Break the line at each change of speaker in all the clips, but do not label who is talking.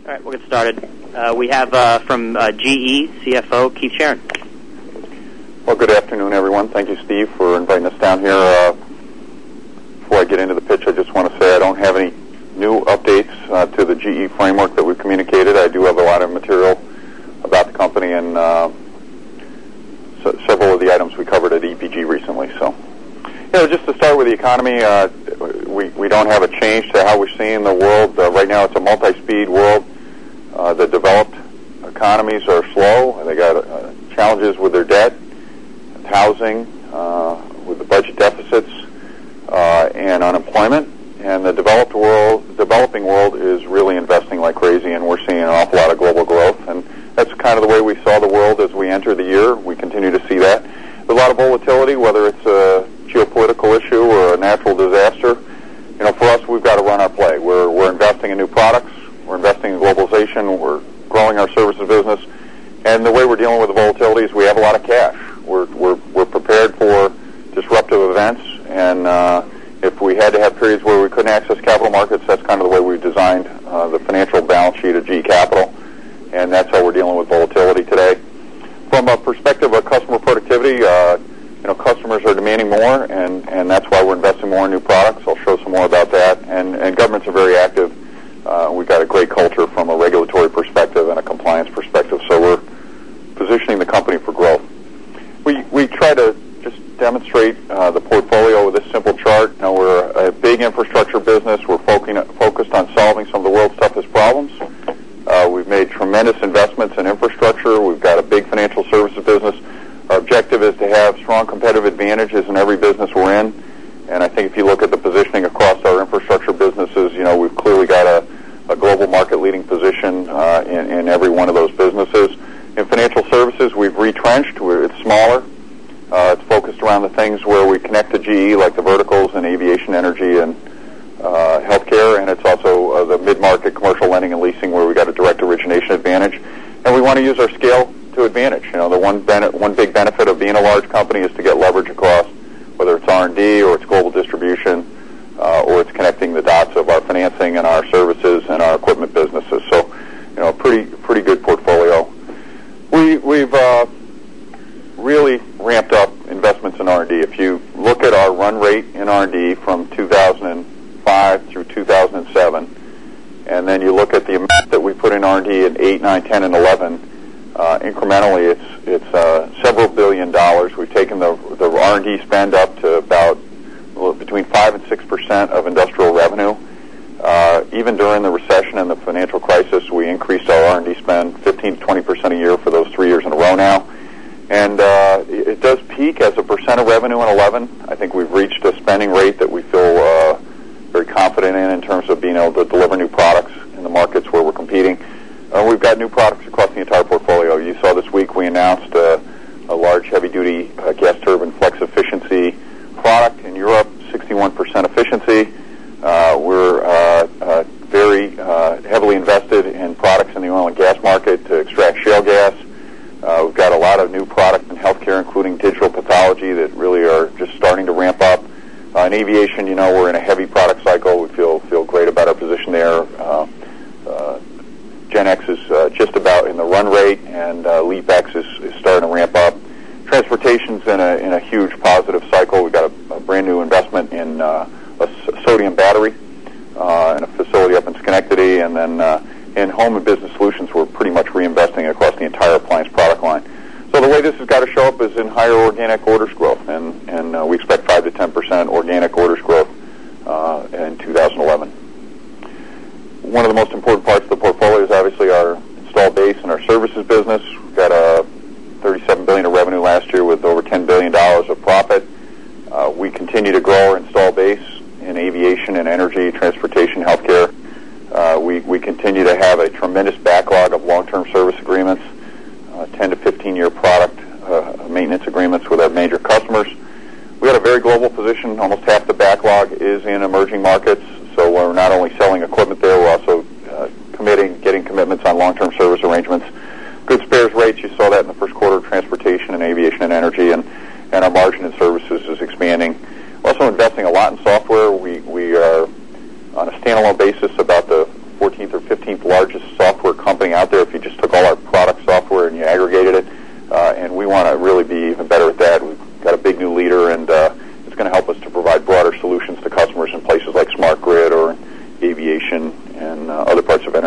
All right, we'll get started. We have from GE, CFO, Keith Sharon.
Well, good afternoon, everyone. Thank you, Steve, for inviting us down here. Before I get into the pitch, I just want to say I don't have any new updates to the GE framework that we've communicated. I do have a lot of material about the company and several of the items we covered at EPG recently. So, just to start with the economy, we don't have a change to how we're seeing the world. Right now, it's a multi-speed world. The developed economies are slow. They got challenges with their debt, housing, with the budget deficits, and unemployment. And the developing world is really investing like crazy, and we're seeing an awful lot of global growth. And that's kind of the way we saw the world as we entered the year. We continue to see that. There's a lot of volatility, whether it's a geopolitical issue or a natural disaster. For us, we've got to run our play. We're investing in new products. We're investing in globalization. We're growing our services business. And the way we're dealing with the volatility is we have a lot of cash. We're prepared for disruptive events, and if we had to have periods where we couldn't access capital markets, that's kind of the way we've designed the financial balance sheet of GE Capital, and that's how we're dealing with volatility today. From a perspective of customer productivity, customers are demanding more, and that's why we're investing more in new products. I'll show some more about that. And governments are very active. We've got a great culture from a regulatory perspective and a compliance perspective, so we're positioning the company for growth. We try to just demonstrate the portfolio with this simple chart. We're a big infrastructure business. We're focused on solving some of the world's toughest problems. We've made tremendous investments in infrastructure. We've got a big financial services business. Our objective is to have strong competitive advantages in every business we're in. And I think if you look at the positioning across our infrastructure businesses, we've clearly got a global market-leading position in every one of those businesses. In financial services, we've retrenched. It's smaller. It's focused around the things where we connect to GE, like the verticals in aviation, energy, and healthcare. And it's also the mid-market commercial lending and leasing, where we got a direct origination advantage. And we want to use our scale to advantage. The one big benefit of being a large company is to get leverage across, whether it's R&D or it's global distribution, or it's connecting the dots of our financing and our services and our equipment businesses. So, a pretty good portfolio. We've really ramped up investments in R&D. If you look at our run rate in R&D from 2005 through 2007, and then you look at the amount that we put in R&D in 8, 9, 10, and 11, incrementally, it's several $billion. We've taken the R&D spend up to about between 5 and 6% of industrial revenue. Even during the recession and the financial crisis, we increased our R&D spend 15 to 20% a year for those 3 years in a row now. And it does peak as a percent of revenue in 11. I think we've reached a spending rate that we feel very confident in terms of being able to deliver new products in the markets where we're competing. We've got new products across the entire portfolio. You saw this week we announced a large heavy-duty gas turbine flex efficiency product in Europe, 61% efficiency. We're very heavily invested in products in the oil and gas market to extract shale gas. We've got a lot of new products in healthcare, including digital pathology, that really are just starting to ramp up. In aviation, we're in a heavy product cycle. We feel great about our position there. GenX is just about in the run rate, and LeapX is starting to ramp up. Transportation's in a huge positive cycle. We've got a brand new investment in a sodium battery in a facility up in Schenectady, and then in home and business solutions, we're pretty much reinvesting across the entire appliance product line. So the way this has got to show up is in higher organic orders growth, and we expect 5 to 10% organic orders growth in 2011. One of the most important parts of the portfolio is obviously our installed base and our services business. We've got $37 billion of revenue last year with over $10 billion of profit. We continue to grow our installed base in aviation and energy, transportation, healthcare. We continue to have a tremendous backlog of long-term service agreements, 10 to 15-year product maintenance agreements with our major customers. We got a very global position. Almost half the backlog is in emerging markets, so we're not only selling equipment there, we're also getting commitments on long-term service arrangements. Good spares rates, you saw that in the first quarter of transportation and aviation and energy, and our margin in services is expanding. We're also investing a lot in software. We are, on a standalone basis, about the 14th or 15th largest software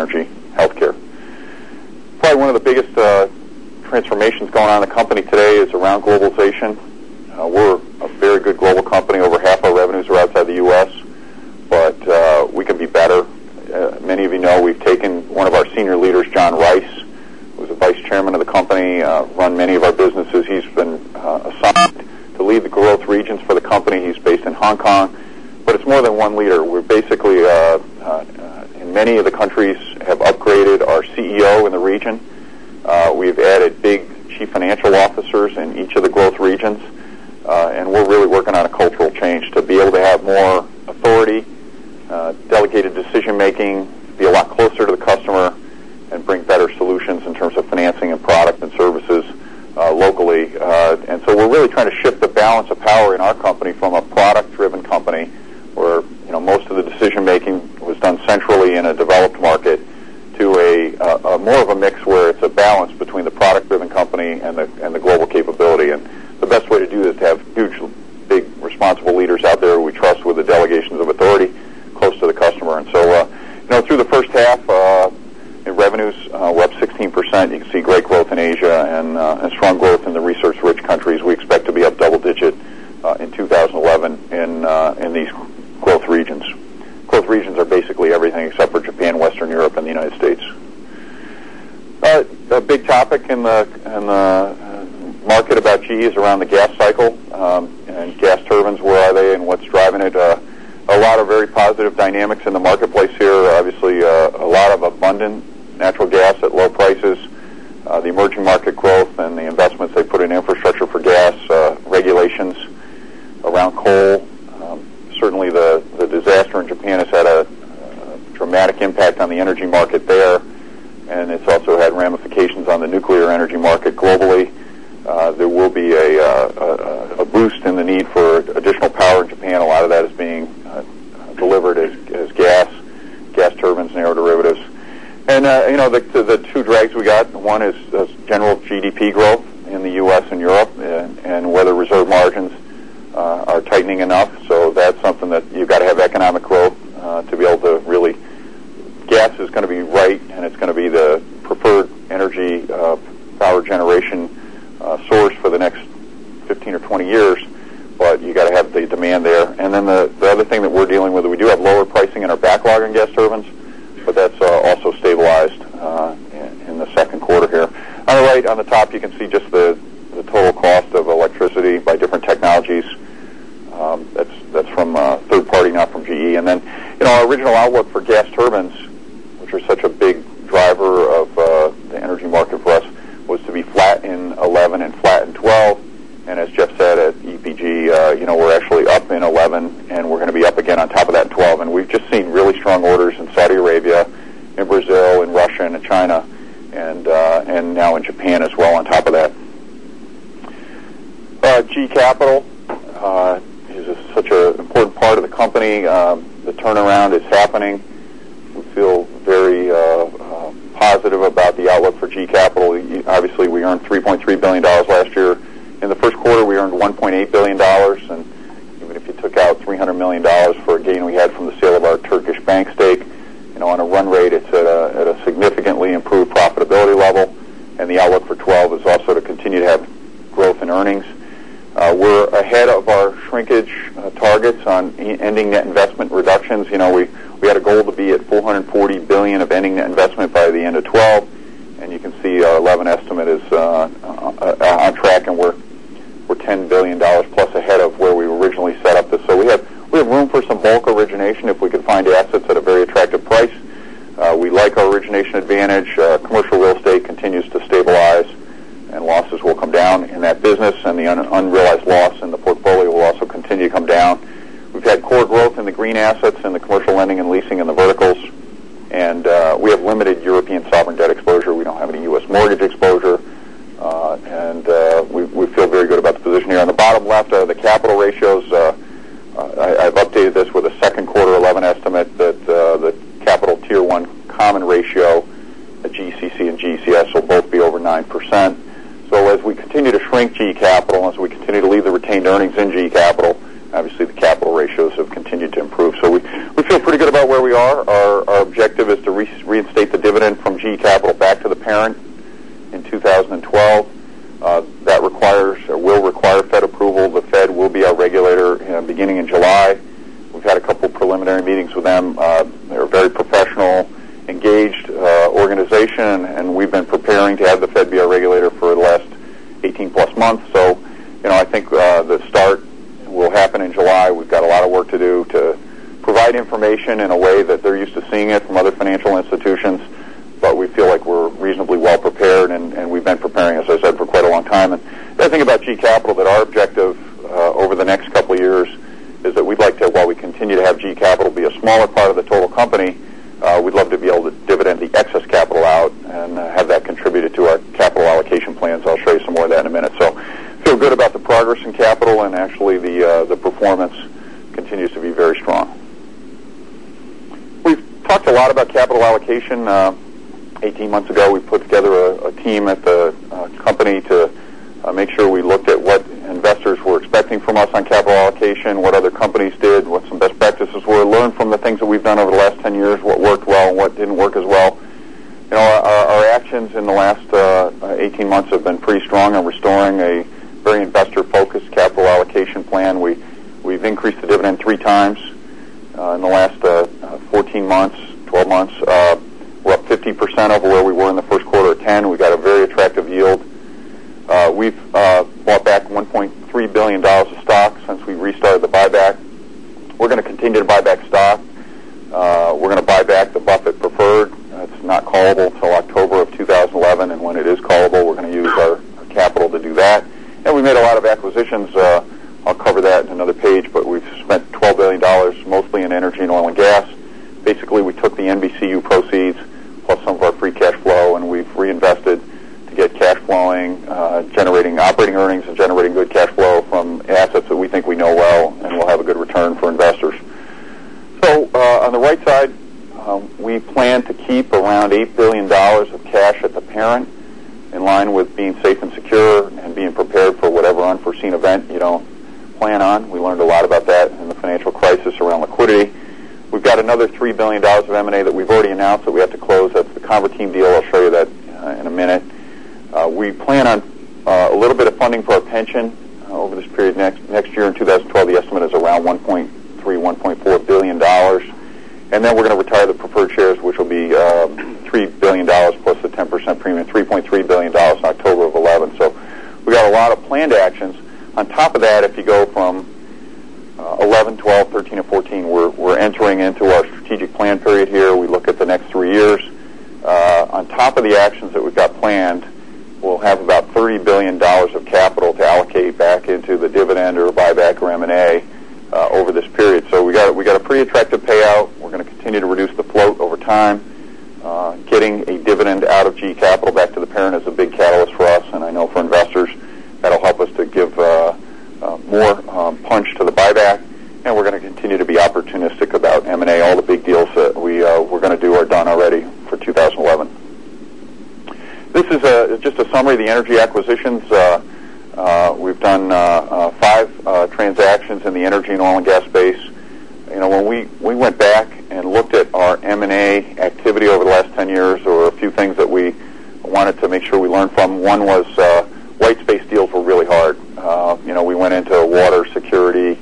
energy, healthcare. Probably one of the biggest transformations going on in the company today is around globalization. We're a very good global company. Over half our revenues are outside the U.S., but we can be better. Many of you know we've taken one of our senior leaders, John Rice, who's the vice chairman of the company, run many of our businesses. He's been assigned to lead the growth regions for the company. He's based in Hong Kong, but it's more than one leader. We're basically, in many of the countries, have upgraded our CEO in the region. We've added big chief financial officers in each of the growth regions, and we're really working on a cultural change to be able to have more authority, delegated decision-making, be a lot closer to the customer, and bring better solutions in terms of financing and product and services locally. And so we're really trying to shift the balance of power in our company from a product-driven company where most of the decision-making was done centrally in a developed market to a more of a mix where it's a balance between the product-driven company and the global capability. And the best way to do this is to have huge, big, responsible leaders out there who we trust with the delegations of authority close to the customer. And so, through the first half, in revenues, we're up 16%. You can see great growth in Asia and strong growth in the research-rich countries. We expect to be up double-digit in 2011 in these growth regions. Growth regions are basically everything except for Japan, Western Europe, and the United States. A big topic in the market about GE is around the gas cycle and gas turbines. Where are they and what's driving it? A lot of very positive dynamics in the marketplace here. Obviously, a lot of abundant natural gas at low prices, the emerging market growth and the investments they put in infrastructure for gas, regulations around coal. Certainly the disaster in Japan has had a dramatic impact on the energy market there, and it's also had ramifications on the nuclear energy market globally. There will be a boost in the need for additional power in Japan. A lot of that is being delivered as gas turbines and aeroderivatives. And, the two drags we got, one is general GDP growth in the U.S. and Europe and whether reserve margins are tightening enough. So that's something that you've got to have economic growth to be able to really. Gas is going to be right, and it's going to be the preferred energy power generation source for the next 15 or 20 years, but you got to have the demand there. And then the other thing that we're dealing with, we do have lower pricing in our backlog in gas turbines, but that's also stabilized in the second quarter here. On the right, on the top, you can see just the total cost of electricity by different technologies. That's from third party, not from GE. And then, our original outlook for gas turbines, which are such a big driver of the energy market for us, was to be flat in 11 and flat in 12. And as Jeff said at EPG, we're actually up in 11, and we're going to be up again on top of that in 12. And we've just seen really strong orders in Saudi Arabia, in Brazil, in Russia, and in China, and now in Japan as well on top of that. GE Capital is such an important part of the company. The turnaround is happening. We feel very positive about the outlook for GE Capital. Obviously, we earned $3.3 billion last year. In the first quarter, we earned $1.8 billion, and even if you took out $300 million for a gain we had from the sale of our Turkish bank stake, on a run rate, it's at a significantly improved profitability level, and the outlook for 12 is also to continue to have growth in earnings. We're ahead of our shrinkage targets on ending net investment reductions. We had a goal to be at $440 billion of ending net investment by the end of 12, and you can see our 11 estimate is on track, and we're $10 billion plus ahead of where we originally set up this. So we have room for some bulk origination if we could find assets at a very attractive price. We like our origination advantage. Commercial real estate continues to stabilize, and losses will come down in that business, and the unrealized loss in the portfolio will also continue to come down. We've had core growth in the green assets and the commercial lending and leasing in the verticals, and we have limited European sovereign debt exposure. We don't have any U.S. mortgage exposure, and we feel very good about the position here. On the bottom left are the capital ratios. I've updated this with a second quarter 11 estimate that the capital Tier 1 common ratio at GCC and GCS will both be over 9%. So as we continue to shrink GE Capital, as we continue to leave the retained earnings in GE Capital, obviously the capital ratios have continued to improve. So we feel pretty good about where we are. Our objective is to reinstate the dividend from GE Capital back to the parent in 2012. That will require Fed approval. The Fed will be our regulator beginning in July. We've had a couple preliminary meetings with them. They're a very professional, engaged organization, and we've been preparing to have the Fed be our regulator for the last 18-plus months. So, I think the start will happen in July. We've got a lot of work to do to provide information in a way that they're used to seeing it from other financial institutions, but we feel like we're reasonably well prepared, and we've been preparing, as I said, for quite a long time. And the other thing about GE Capital, that our objective over the next couple of years is that we'd like to, while we continue to have GE Capital be a smaller part of the total company, we'd love to be able to dividend the excess capital out and have that contributed to our capital allocation plans. I'll show you some more of that in a minute. So feel good about the progress in capital, and actually the performance continues to be very strong. We've talked a lot about capital allocation. 18 months ago, we put together a team at the company to make sure we looked at what investors were expecting from us on capital allocation, what other companies did, what some best practices were, learn from the things that we've done over the last 10 years, what worked well and what didn't work as well. Our actions in the last 18 months have been pretty strong on restoring a very investor-focused capital allocation plan. We've increased the dividend 3 times in the last 14 months, 12 months. We're up 50% over where we were in the first quarter of 10. We got a very attractive yield. We've bought back $1.3 billion of stock since we restarted the buyback. We're going to continue to buy back stock. We're going to buy back the Buffett preferred. It's not callable until October of 2011, and when it is callable, we're going to use our capital to do that. And we made a lot of acquisitions. I'll cover that in another page, but we've spent $12 billion, mostly in energy and oil and gas. Basically, we took the NBCU proceeds plus some of our free cash flow, and we've reinvested to get cash flowing, generating operating earnings and generating good cash flow from assets that we think we know well and will have a good return for investors. So on the right side, we plan to keep around $8 billion of cash at the parent, in line with being safe and secure and being prepared for whatever unforeseen event you don't plan on. We learned a lot about that in the financial crisis around liquidity. We've got another $3 billion of M&A that we've already announced that we have to close. That's the Converteam deal. I'll show you that in a minute. We plan on a little bit of funding for our pension over this period next year. In 2012, the estimate is around $1.4 billion. And then we're going to retire the preferred shares, which will be $3 billion plus the 10% premium, $3.3 billion in October of 11. So we got a lot of planned actions. On top of that, if you go from 11, 12, 13, and 14, we're entering into our strategic plan period here. We look at the next 3 years. On top of the actions that we've got planned, we'll have about $30 billion of capital to allocate back into the dividend or buyback or M&A over this period. So we got a pretty attractive payout. We're going to continue to reduce the float over time. Getting a dividend out of GE Capital back to the parent is a big catalyst for us, and I know for investors that'll help us to give more punch to the buyback. And we're going to continue to be opportunistic about M&A. All the big deals that we're going to do are done already for 2011. This is just a summary of the energy acquisitions. We've done 5 transactions in the energy and oil and gas space. When we went back and looked at our M&A activity over the last 10 years, there were a few things that we wanted to make sure we learned from. One was white space deals were really hard. We went into water security,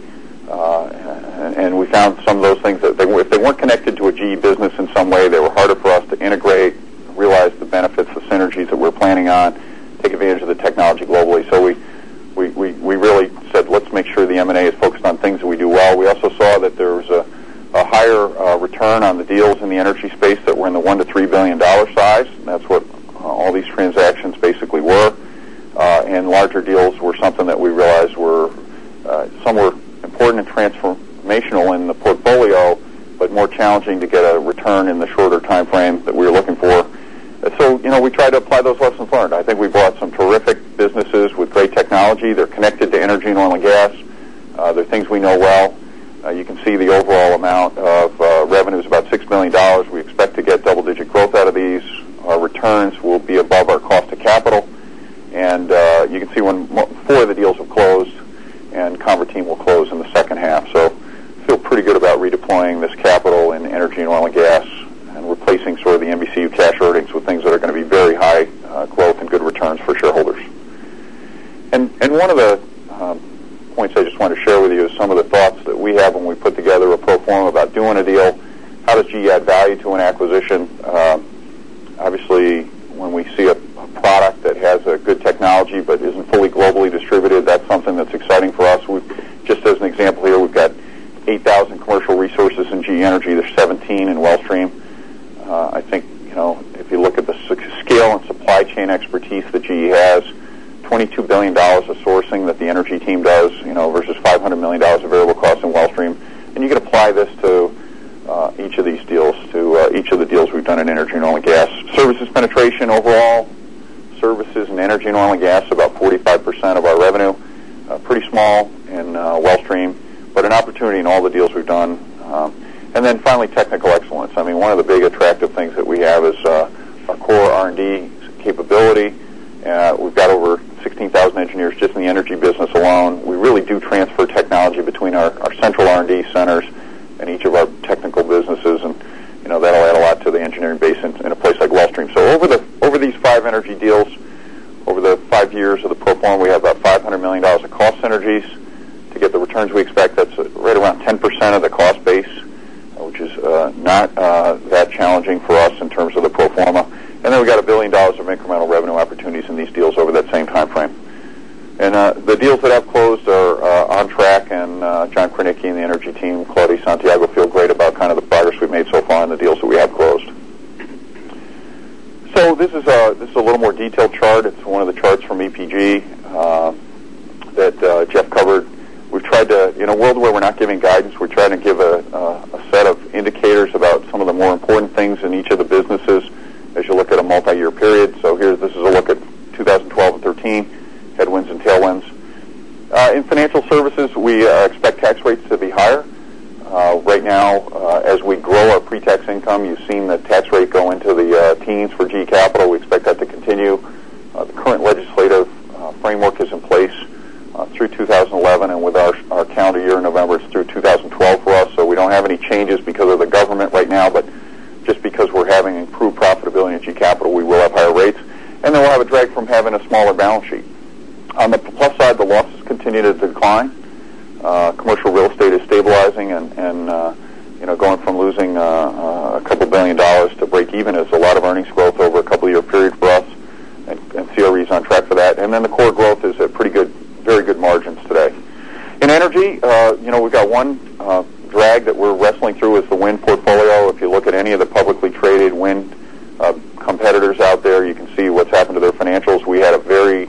and we found some of those things that if they weren't connected to a GE business in some way, they were harder for us to integrate, realize the benefits, the synergies that we're planning on, take advantage of the technology globally. So we really said, let's make sure the M&A is focused on things that we do well. We also saw that there was a higher return on the deals in the energy space that were in the $1 to $3 billion size. And that's what all these transactions basically were. And larger deals were something that we realized were some were important and transformational in the portfolio, but more challenging to get a return in the shorter time frame that we were looking for. So, we try to apply those lessons learned. I think we bought some terrific businesses with great technology. They're connected to energy and oil and gas. They're things we know well. You can see the overall amount of revenue is about $6 million. We expect to get double-digit growth out of these. Our returns will be above our cost of capital. And you can see when 4 of the deals have closed, and Converteam will close in the second half. So feel pretty good about redeploying this capital sort of the NBCU cash earnings with things that are going to be very high growth and good returns for shareholders. And one of the points I just want to share with you is some of the thoughts that we have when we put together a pro forma about doing a deal. How does GE add value to an acquisition? Obviously, when we see a product that has a good technology but isn't fully globally distributed, that's something that's exciting for us. Just as an example here, we've got 8,000 commercial resources in GE Energy. There's 17 in Wellstream. I think, if you look at the scale and supply chain expertise that GE has, $22 billion of sourcing that the energy team does, versus $500 million of variable costs in Wellstream. And you can apply this to each of these deals, to each of the deals we've done in energy and oil and gas. Services penetration overall, services and energy and oil and gas, about 45% of our revenue. Pretty small in Wellstream, but an opportunity in all the deals we've done. And then finally, technical excellence. I mean, one of the big attractive things that we have is our core R&D capability. We've got over 16,000 engineers just in the energy business alone. We really do transfer technology between our central R&D centers and each of our technical businesses, and that'll add a lot to the engineering base in a place like Wellstream. So over these 5 energy deals, over the 5 years of the pro forma, we have about $500 million of cost synergies. To get the returns we expect, that's right around 10% of the cost base, which is not that challenging for us in terms of the pro forma. And then we've got $1 billion of incremental revenue opportunities in these deals over that same time frame. And the deals that have closed are on track, and John Krenicki and the energy team, Claudia Santiago, feel great about kind of the progress we've made so far in the deals that we have closed. So this is a little more detailed chart. It's one of the charts from EPG that Jeff covered. We've tried to, in a world where we're not giving guidance, we're trying to give a set of indicators about some of the more important things in each of the businesses as you look at a multi-year period. So this is a look at 2012 and 13, headwinds and tailwinds. In financial services, we expect tax rates to be higher. Right now, as we grow our pre-tax income, you've seen the tax rate go into the teens for GE Capital. We expect that to continue. The current legislative framework is in place through 2011, and with our calendar year in November, it's through 2012 for us. So we don't have any changes because of the government right now, but just because we're having improved profitability in GE Capital, we will have higher rates. And then we'll have a drag from having a smaller balance sheet. On the plus side, the losses continue to decline. Commercial real estate is stabilizing, and going from losing a couple $1 billion to break even is a lot of earnings growth over a couple year period for us, and CRE is on track for that. And then the core growth is at very good margins today. In energy, we've got one drag that we're wrestling through is the wind portfolio. If you look at any of the publicly traded wind competitors out there, you can see what's happened to their financials. We had a very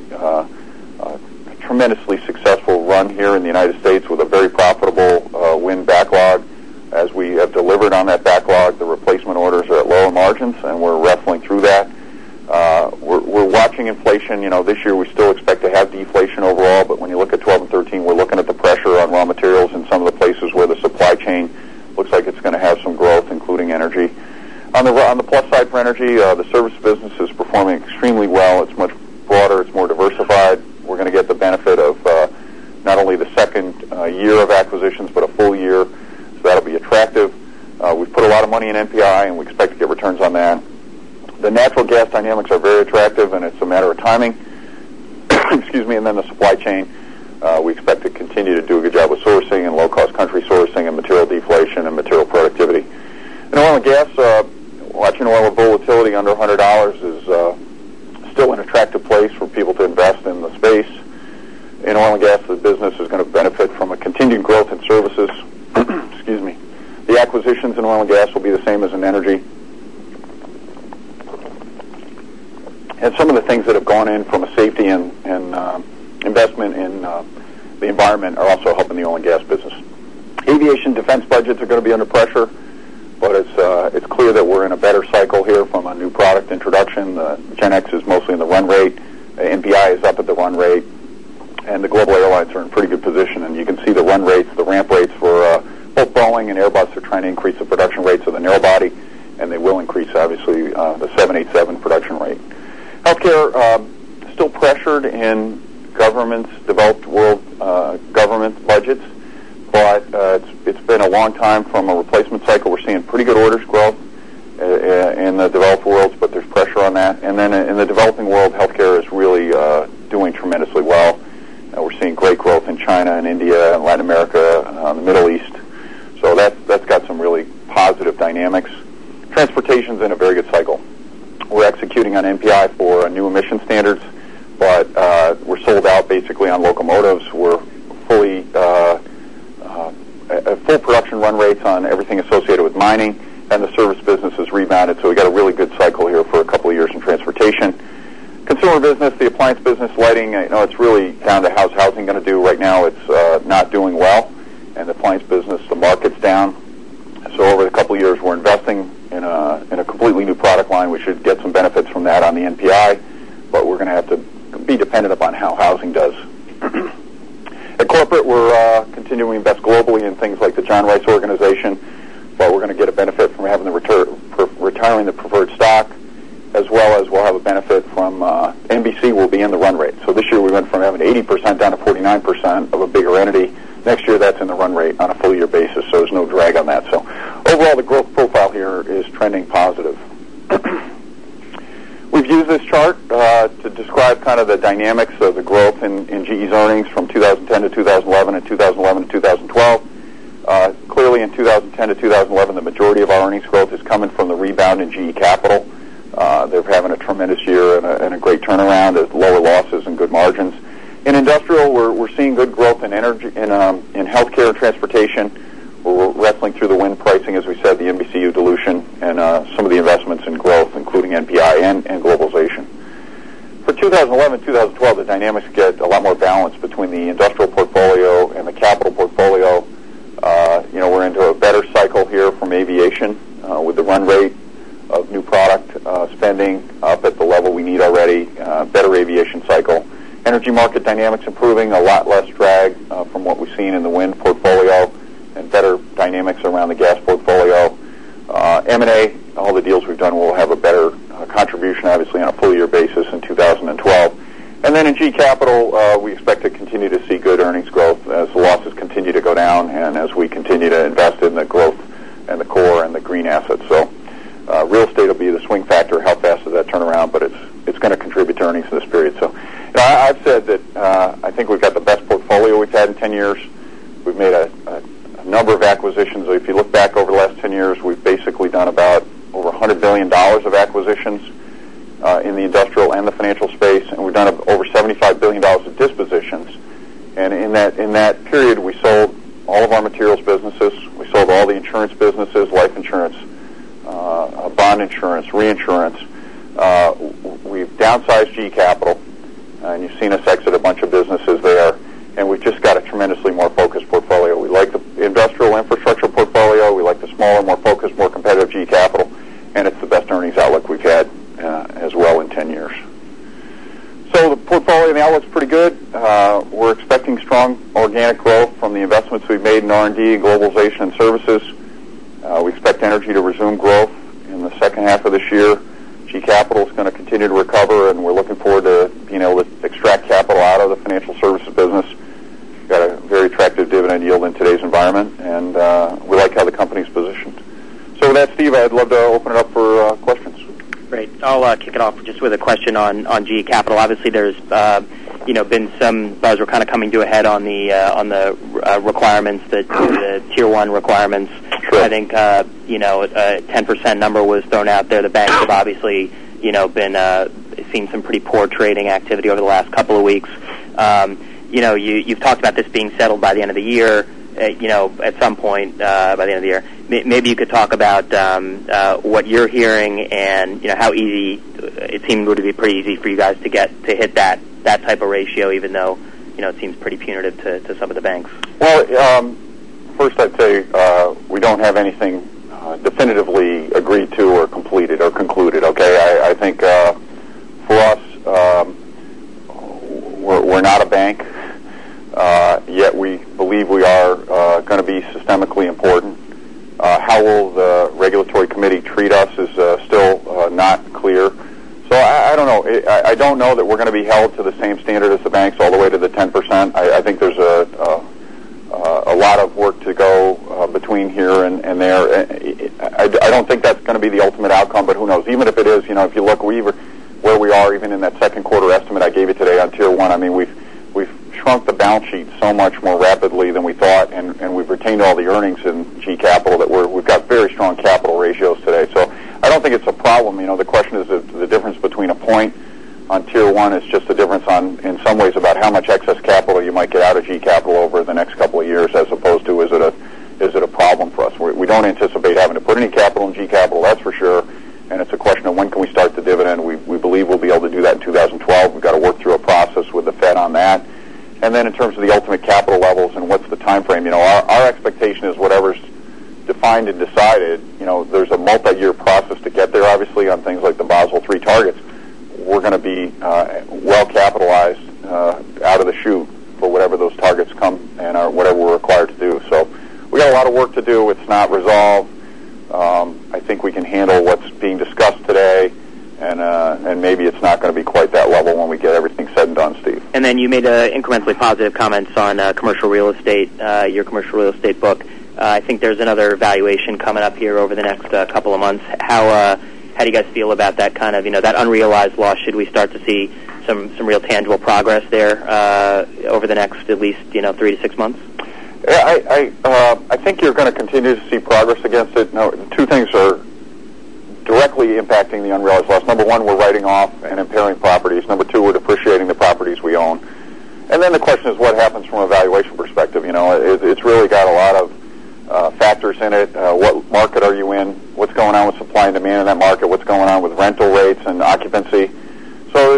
tremendously successful run here in the United States with a very profitable wind backlog. As we have delivered on that backlog, the replacement orders are at lower margins, and we're wrestling through that. We're watching inflation. This year we still expect to have deflation overall, but when you look at 12 and 13, we're looking at the pressure on raw materials in some of the places where the supply chain looks like it's going to have some growth, including energy. On the plus side for energy, the service business is performing extremely well. It's much broader. It's more diversified. We're going to get the benefit of not only the second year of acquisitions, but a full year, so that'll be attractive. We've put a lot of money in NPI, and we expect to get returns on that. The natural gas dynamics are very attractive, and it's a matter of timing. Excuse me. And then the supply chain, we expect to continue to do a good job with sourcing and low-cost country sourcing and material deflation and material productivity. In oil and gas, watching oil volatility under $100 is still an attractive place for people to invest in the space. In oil and gas, the business is going to benefit from a continued growth in services. Excuse me. The acquisitions in oil and gas will be the same as in energy. And some of the things that have gone in from a safety and investment in the environment are also helping the oil and gas business. Aviation defense budgets are going to be under pressure, but it's clear that we're in a better cycle here from a new product introduction. The GenX is mostly in the run rate. NPI is up at the run rate, and the global airlines are in pretty good position. And you can see the run rates, the ramp rates for both Boeing and Airbus are trying to increase the production rates of the narrow body, and they will increase, obviously, the 787 production rate. Healthcare still pressured in governments, developed world government budgets, but it's been a long time from a replacement cycle. We're seeing pretty good orders growth, in the developed worlds, but there's pressure on that. And then in the developing world, healthcare is really doing tremendously well. We're seeing great growth in China and India and Latin America, the Middle East. So that's got some really positive dynamics. Transportation's in a very good cycle. We're executing on NPI for new emission standards, but we're sold out basically on locomotives. We're fully full production run rates on everything associated with mining, and the service business has rebounded. So we got a really good cycle here for a couple of years in transportation. Consumer business, the appliance business, lighting, it's really down to how's housing going to do. Right now it's not doing well, and the appliance business, the market's down. So over the couple of years we're investing in a completely new product line. We should get some benefits from that on the NPI, but we're going to have to be dependent upon how housing does. At corporate, we're continuing to invest globally in things like the John Rice Organization, but we're going to get a benefit from having retiring the preferred stock, as well as we'll have a benefit from NBC will be in the run rate. So this year we went from having 80% down to 49% of a bigger entity. Next year that's in the run rate on a full year basis, so there's no drag on that. So overall the growth profile here is trending positive. We've used this chart to describe kind of the dynamics of the growth in GE's earnings from 2010 to 2011 and 2011 to 2012. Clearly in 2010 to 2011, the majority of our earnings growth is coming from the rebound in GE Capital. They're having a tremendous year and a great turnaround at lower losses and good margins. In industrial, we're seeing good growth in energy, in healthcare and transportation. We're wrestling through the wind pricing, as we said, the NBCU dilution, and some of the investments in growth, including NPI and globalization. For 2011, 2012, the dynamics get a lot more balance between the industrial portfolio and the capital portfolio. We're into a better cycle here from aviation with the run rate of new product spending up at the level we need already, better aviation cycle. Energy market dynamics improving, a lot less drag from what we've seen in the wind portfolio, and better dynamics around the gas portfolio. M&A, all the deals we've done will have a better contribution, obviously, on a full-year basis in 2012. And then in G Capital, we expect to continue to see good earnings growth as the losses continue to go down and as we continue to invest in the growth and the core and the green assets. So real estate will be the swing factor. How fast does that turn around? But it's going to contribute to earnings in this period. So I've said that I think we've got the best portfolio we've had in 10 years. We've made a number of acquisitions. If you look back over the last 10 years, we've basically done about over $100 billion of acquisitions in the industrial and the financial space, and we've done over $75 billion of dispositions. And in that period, we sold all of our materials businesses. We sold all the insurance businesses, life insurance, bond insurance, reinsurance. We've downsized GE Capital, and you've seen us exit a bunch of businesses there. And we've just got a tremendously more focused portfolio. We like the industrial infrastructure portfolio. We like the smaller, more focused, more competitive GE Capital. And it's the best earnings outlook we've had as well in 10 years. So the portfolio and the outlook's pretty good. We're expecting strong organic growth from the investments we've made in R&D, globalization, and services. We expect energy to resume growth in the second half of this year. GE Capital is going to continue to recover, and we're looking forward to being able to extract capital out of the financial services business. We've got a very attractive dividend yield in today's environment, and we like how the company's positioned. So with that, Steve, I'd love to open it up for questions.
Great. I'll kick it off just with a question on GE Capital. Obviously, there's been some buzz. We're kind of coming to a head on the requirements, the Tier 1 requirements.
Sure.
I think a 10% number was thrown out there. The banks have obviously been seen some pretty poor trading activity over the last couple of weeks. You've talked about this being settled by the end of the year. At some point by the end of the year. Maybe you could talk about what you're hearing and how easy it seemed to be pretty easy for you guys to hit that type of ratio, even though it seems pretty punitive to some of the banks.
Well, first I'd say we don't have anything definitively agreed to or completed or concluded. Okay, I think for us, we're not a bank. Yet we believe we are going to be systemically important. How will the regulatory committee treat us is still not clear. So I don't know. I don't know that we're going to be held to the same standard as the banks all the way to the 10%. I think there's a lot of work to go between here and there. I don't think that's going to be the ultimate who knows? Even if it is, if you look where we are, even in that second quarter estimate I gave you today on Tier 1, I mean, we've shrunk the balance sheet so much more rapidly than we thought, and we've retained all the earnings in G Capital that we've got very strong capital ratios today. So I don't think it's a problem. The question is the difference between a point on Tier 1 is just a difference in some ways about how much excess capital you might get out of G Capital over the next couple of years, as opposed to is it a problem for us. We don't anticipate having to put any capital in G Capital, that's for sure, and it's a question of when can we start the dividend. We believe we'll be able to do that in 2012. We've got to work through a process with the Fed on that. And then in terms of the ultimate capital levels and what's the time frame, our expectation is whatever's defined and decided, there's a multi-year process to get there, obviously, on things like the Basel III targets. We're going to be well capitalized out of the chute for whatever those targets come and whatever we're required to do. So we got a lot of work to do. It's not resolved. I think we can handle what's being discussed today, and maybe it's not going to be quite that level when we get everything said and done, Steve.
And then you made incrementally positive comments on commercial real estate, your commercial real estate book. I think there's another valuation coming up here over the next couple of months. How do you guys feel about that kind of, that unrealized loss? Should we start to see some real tangible progress there over the next at least 3 to 6 months?
Yeah, I think you're going to continue to see progress against it. No, two things are directly impacting the unrealized loss. Number one, we're writing off and impairing properties. Number two, we're depreciating the properties we own. And then the question is what happens from a valuation perspective. It's really got a lot of factors in it. What market are you in? What's going on with supply and demand in that market? What's going on with rental rates and occupancy? So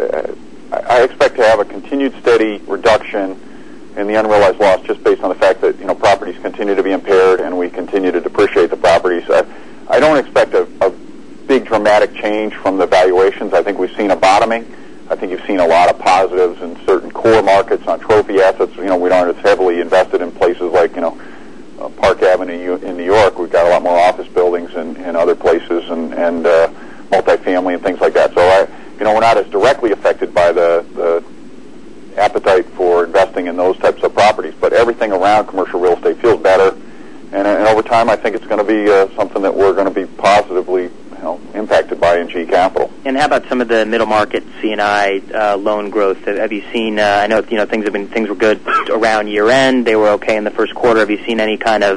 I expect to have a continued steady reduction in the unrealized loss just based on the fact that properties continue to be impaired and we continue to depreciate the properties. I don't expect a big dramatic change from the valuations. I think we've seen a bottoming. I think you've seen a lot of positives in certain core markets on trophy assets. We aren't as heavily invested in places like Park Avenue in New York. We've got a lot more office buildings in other places and multifamily and things like that. So we're not as directly affected by the appetite for investing in those types of properties. But everything around commercial real estate feels better, and over time, I think it's going to be something that we're going to be positively impacted by in G Capital.
And how about some of the middle market C&I loan growth? Have you seen? I know things were good around year end. They were okay in the first quarter. Have you seen any kind of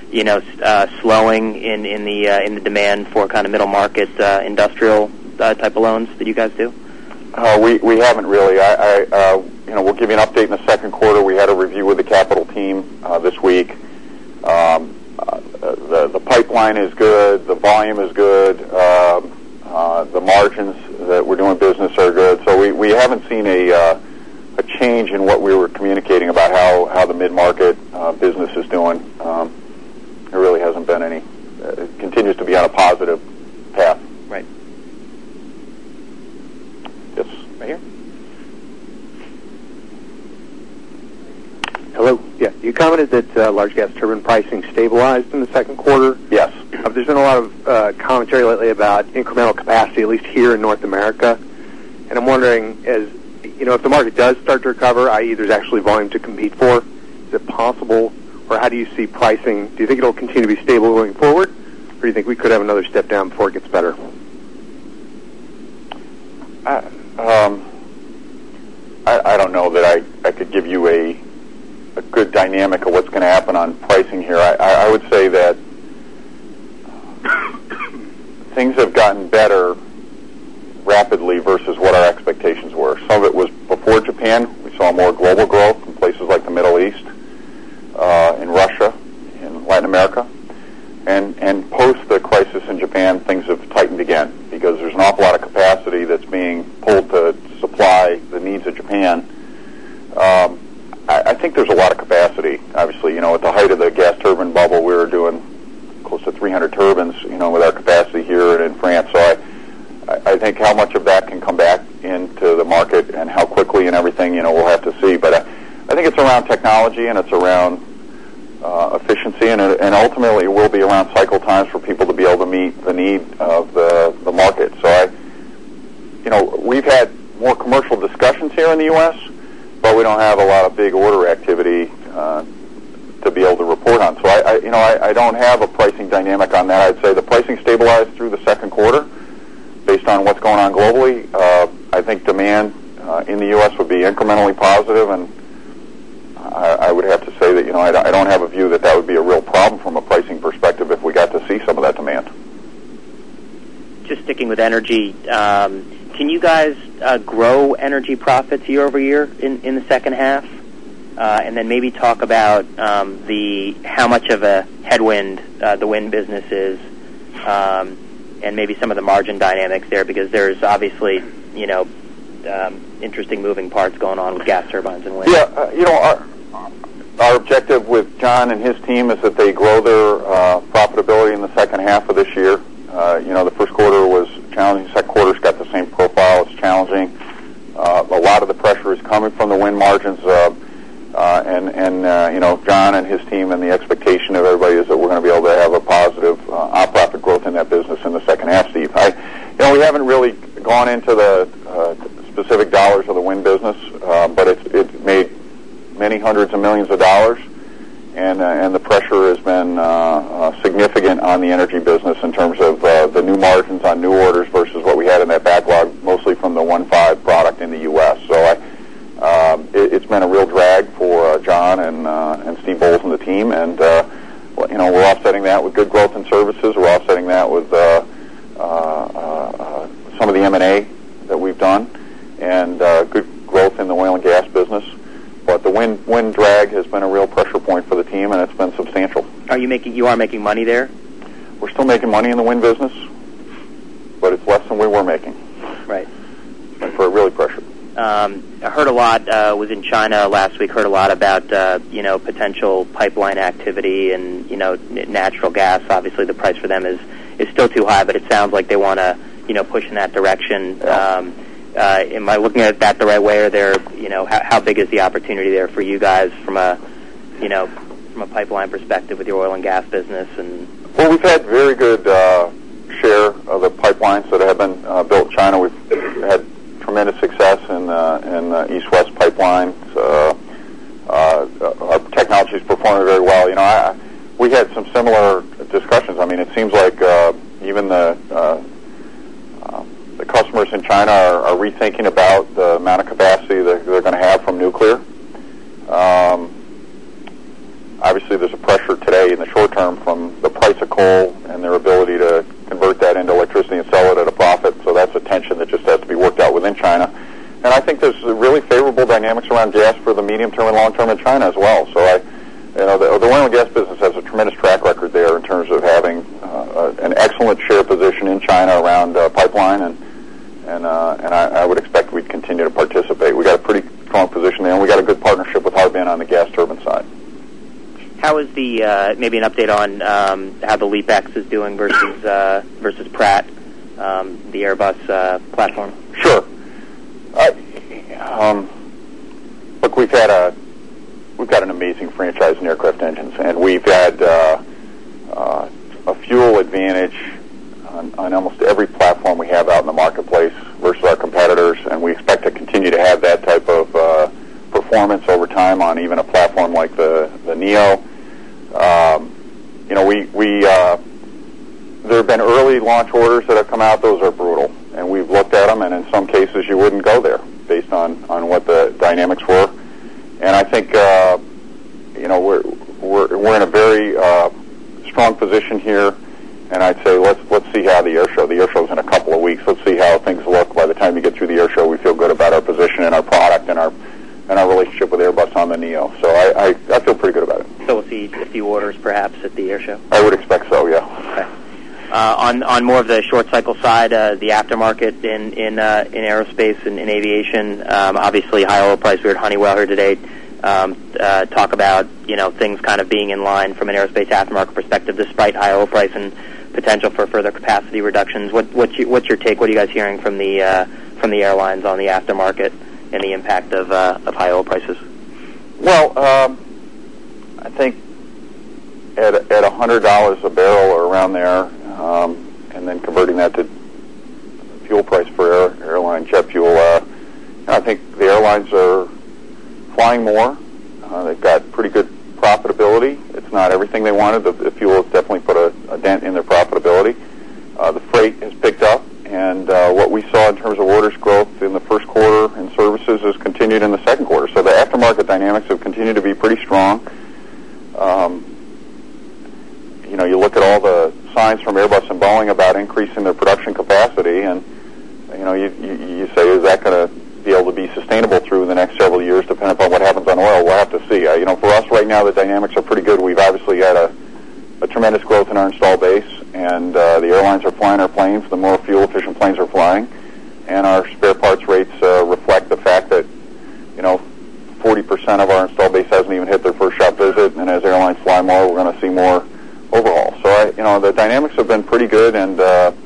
slowing in the demand for kind of middle market industrial type of loans that you guys do?
We haven't really. We'll give you an update in the second quarter. We had a review with the capital team this week. The pipeline is good. The volume is good. The margins that we're doing business are good. So we haven't seen a change in what we were communicating about how the mid-market business is doing. There really hasn't been any. It continues to be on a positive path.
Right.
Yes, right here.
Hello. Yeah, you commented that large gas turbine pricing stabilized in the second quarter.
Yes.
There's been a lot of commentary lately about incremental capacity, at least here in North America. And I'm wondering, if the market does start to recover, i.e. there's actually volume to compete for, is it possible, or how do you see pricing? Do you think it'll continue to be stable going forward, or do you think we could have another step down before it gets better?
I don't know that I could give you a good dynamic of what's going to happen on pricing here. I would say that things have gotten better rapidly versus what our expectations were. Some of it was before Japan. We saw more global growth in places like the Middle East, in Russia, in Latin America. And post the crisis in Japan, things have tightened again because there's an awful lot of capacity that's being pulled to supply the needs of Japan. I think there's a lot of capacity. Obviously, at the height of the gas turbine bubble, we were doing close to 300 turbines, with our capacity here and in France. So I think how much of that can come back into the market and how quickly and everything, we'll have to see. But I think it's around technology and it's around efficiency, and ultimately it will be around cycle times for people to be able to meet the need of the market. So we've had more commercial discussions here in the U.S., but we don't have a lot of big order activity to be able to report on. So I don't have a pricing dynamic on that. I'd say the pricing stabilized through the second quarter. going on globally, I think demand in the U.S. would be incrementally positive, and I would have to say that, I don't have a view that would be a real problem from a pricing perspective if we got to see some of that demand.
Just sticking with energy, can you guys grow energy profits year over year in the second half? And then maybe talk about how much of a headwind the wind business is, and maybe some of the margin dynamics there, because there's obviously, interesting moving parts going on with gas turbines and wind.
Yeah, our objective with John and his team is that they grow their profitability in the second half of this year. The first quarter was challenging. Second quarter's got the same profile. It's challenging. A lot of the pressure is coming from the wind margins, John and his team, and the expectation of everybody is that we're going to be able to have a positive op profit growth in that business in the second half, Steve. We haven't really gone into the specific dollars of the wind business, but it's made many hundreds of millions of dollars, and the pressure has been significant on the energy business in terms of the new margins on new orders versus what we had in that backlog, mostly from the 1.5 product in the U.S. So it's been a real drag for John and Steve Bowles and the team, and we're offsetting that with good growth in services. We're offsetting that with some of the M&A that we've done, and good growth in the oil and gas business. But the wind drag has been a real pressure point for the team, and it's been substantial.
You are making money there?
We're still making money in the wind business, but it's less than we were making.
Right.
And for really pressure.
I heard a lot, was in China last week, heard a lot about, potential pipeline activity and, natural gas. Obviously the price for them is still too high, but it sounds like they want to, push in that direction.
Yeah.
Am I looking at that the right way, or there, how big is the opportunity there for you guys from a pipeline perspective with your oil and gas business? And
well, we've had very good share of the pipelines that have been built in China. We've had tremendous success in East-West pipelines. Our technology is performing very well. We had some similar discussions. I mean, it seems like even the customers in China are rethinking about the amount of capacity that they're going to have from nuclear. Obviously, there's a pressure today in the short term from the price of coal and their ability to convert that into electricity and sell it at a profit. So that's a tension that just has to be worked out within China. And I think there's really favorable dynamics around gas for the medium term and long term in China as well. So the oil and gas business has a tremendous track record there in terms of having an excellent share position in China around pipeline, and I would expect we'd continue to participate. We got a pretty strong position there, and we got a good partnership with Harbin on the gas turbine side.
How is the maybe an update on how the LEAP-X is doing versus Pratt, the Airbus platform?
Sure. Look, we've got an amazing franchise in aircraft engines, and we've had a fuel advantage on almost every platform we have out in the marketplace versus our competitors, and we expect to continue to have that type of performance over time on even a platform like the Neo. There have been early launch orders that have come out. Those are brutal, and we've looked at them, and in some cases you wouldn't go there based on what the dynamics were. And I think we're in a very strong position here. And I'd say let's see how the air show's in a couple of weeks. Let's see how things look. By the time you get through the air show, we feel good about our position and our product and our relationship with Airbus on the Neo. So I feel pretty good about it.
So we'll see a few orders perhaps at the air show?
I would expect so, yeah.
Okay. On more of the short cycle side, the aftermarket in aerospace and in aviation, obviously high oil price. We heard Honeywell here today talk about things kind of being in line from an aerospace aftermarket perspective, despite high oil price and potential for further capacity reductions. What's your take? What are you guys hearing from the airlines on the aftermarket and the impact of high oil prices?
Well, I think at $100 a barrel or around there, and then converting that to fuel price for airline jet fuel, I think the airlines are flying more. They've got pretty good profitability. It's not everything they wanted. The fuel has definitely put a dent in their profitability. The freight has picked up, and what we saw saw in terms of orders growth in the first quarter in services has continued in the second quarter. So the aftermarket dynamics have continued to be pretty strong. You look at all the signs from Airbus and Boeing about increasing their production capacity, and you say, is that going to be able to be sustainable through the next several years, depending upon what happens on oil? We'll have to see. For us right now, the dynamics are pretty good. We've obviously had a tremendous growth in our installed base, and the airlines are flying our planes. The more fuel-efficient planes are flying, and our spare parts rates reflect the fact that 40% of our installed base hasn't even hit their first shop visit, and as airlines fly more, we're going to see more overhaul. So the dynamics have been pretty good, and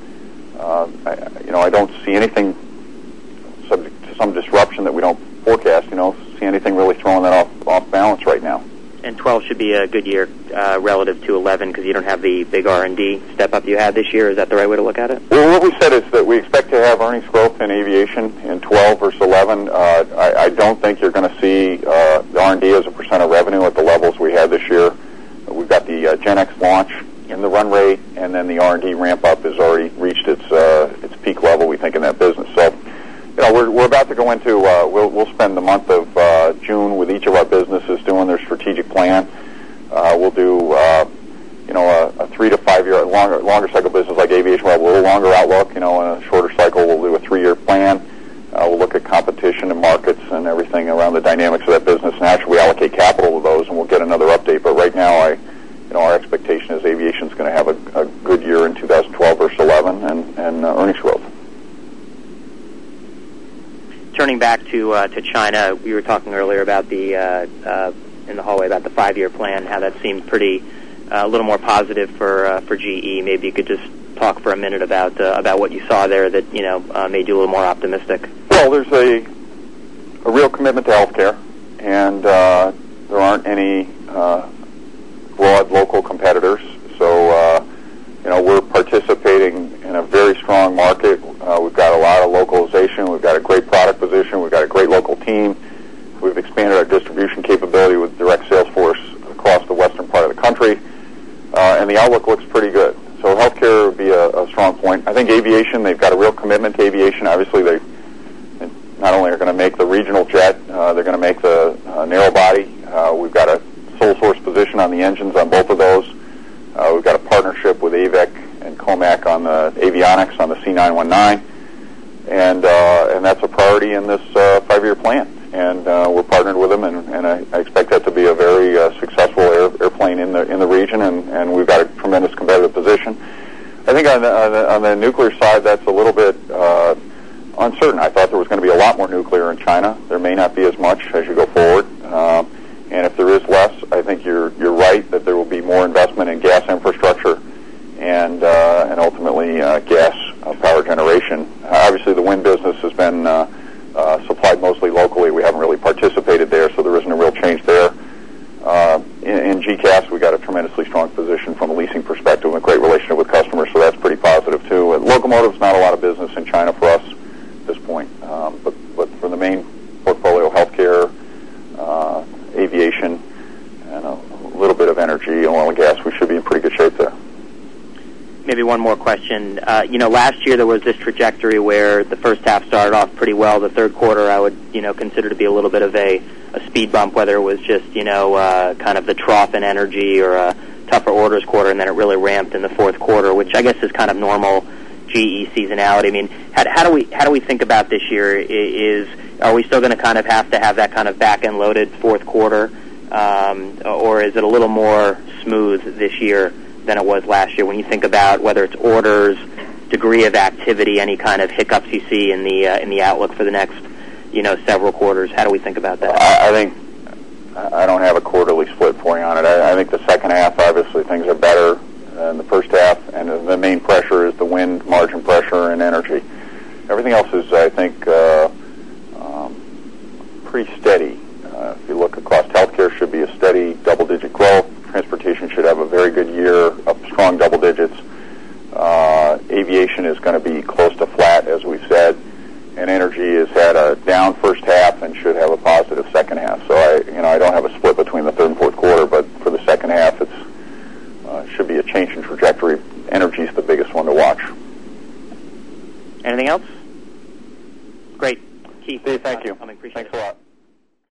I don't see anything subject to some disruption that we don't forecast. See anything really throwing that off balance right now.
And 12 should be a good year relative to 11 because you don't have the big R&D step up you had this year. Is that the right way to look at it?
Well, what we said is that we expect to have earnings growth in aviation in 12 versus 11. I don't think you're going to see the R&D as a percent of revenue at the levels we had this year. We've got the GenX launch in the run rate, and then the R&D ramp up has already reached its peak level, we think, in that business. So, we're about to go into. We'll spend the month of June with each of our businesses doing their strategic plan. We'll do a 3 to 5 year longer cycle business like aviation. We'll have a little longer outlook. In a shorter cycle, we'll do a 3-year plan. We'll look at competition and markets and everything around the dynamics of that business. And actually, we allocate capital to those, and we'll get another update. But right now, our expectation is aviation's going to have a good year in 2012 versus 11, and earnings growth.
Turning back to China, we were talking earlier about the in the hallway about the 5-year plan, how that seemed pretty a little more positive for GE. Maybe you could just talk for a minute about what you saw there that made you a little more optimistic.
Well, there's a real commitment to healthcare, and there aren't any broad local competitors. So we're participating in a very strong market. We've got a lot of localization. We've got a great product position. We've got a great local team. We've expanded our distribution capability with direct sales force across the western part of the country, and the outlook looks pretty good. So healthcare would be a strong point. I think aviation, they've got a real commitment to aviation. Obviously, they not only are going to make the regional jet, they're going to make the narrow body. We've got a sole source position on the engines on both of those. We've got a partnership with AVEC and COMAC on the avionics on the C919, and that's a priority in this 5-year plan. And we're partnered with them, and I expect that to be a very successful airplane in the region, and we've got a tremendous competitive position. I think on the nuclear side, that's a little bit uncertain. I thought there was going to be a lot more nuclear in China. There may not be as much as you go forward. And if there is less, I think you're right that there will be more investment in gas infrastructure and ultimately gas power generation. Obviously, the wind business has been supplied mostly locally. We haven't really participated there, so there isn't a real change there. In GCAS, we got a tremendously strong position from a leasing perspective and a great relationship with customers, so that's pretty positive too. Locomotives, not a lot of business in China for us at this point, but for the main portfolio, healthcare, aviation, and a little bit of energy, oil and gas, we should be in pretty good shape there.
Maybe one more question. Last year there was this trajectory where the first half started off pretty well. The third quarter I would, consider to be a little bit of a speed bump, whether it was just, kind of the trough in energy or a tougher orders quarter, and then it really ramped in the fourth quarter, which I guess is kind of normal GE seasonality. I mean, how do we think about this year? Are we still going to kind of have to have that kind of back-end loaded fourth quarter, or is it a little more smooth this year than it was last year when you think about whether it's orders, degree of activity, any kind of hiccups you see in the outlook for the next several quarters? How do we think about that?
I think I don't have a quarterly split for you on it. I think the second half, obviously, things are better than the first half, and the main pressure is the wind margin pressure and energy. Everything else is, I think, pretty steady. If you look across, healthcare should be a steady double-digit growth. Transportation should have a very good year, up strong double digits. Aviation is going to be close to flat, as we've said, and energy has had a down first half and should have a positive second half. So I don't have a split between the third and fourth quarter, but for the second half, it's should be a change in trajectory. Energy is the biggest one to watch.
Anything else? Great. Keith,
Steve, thank you.
Appreciate
Thanks
it.
a lot.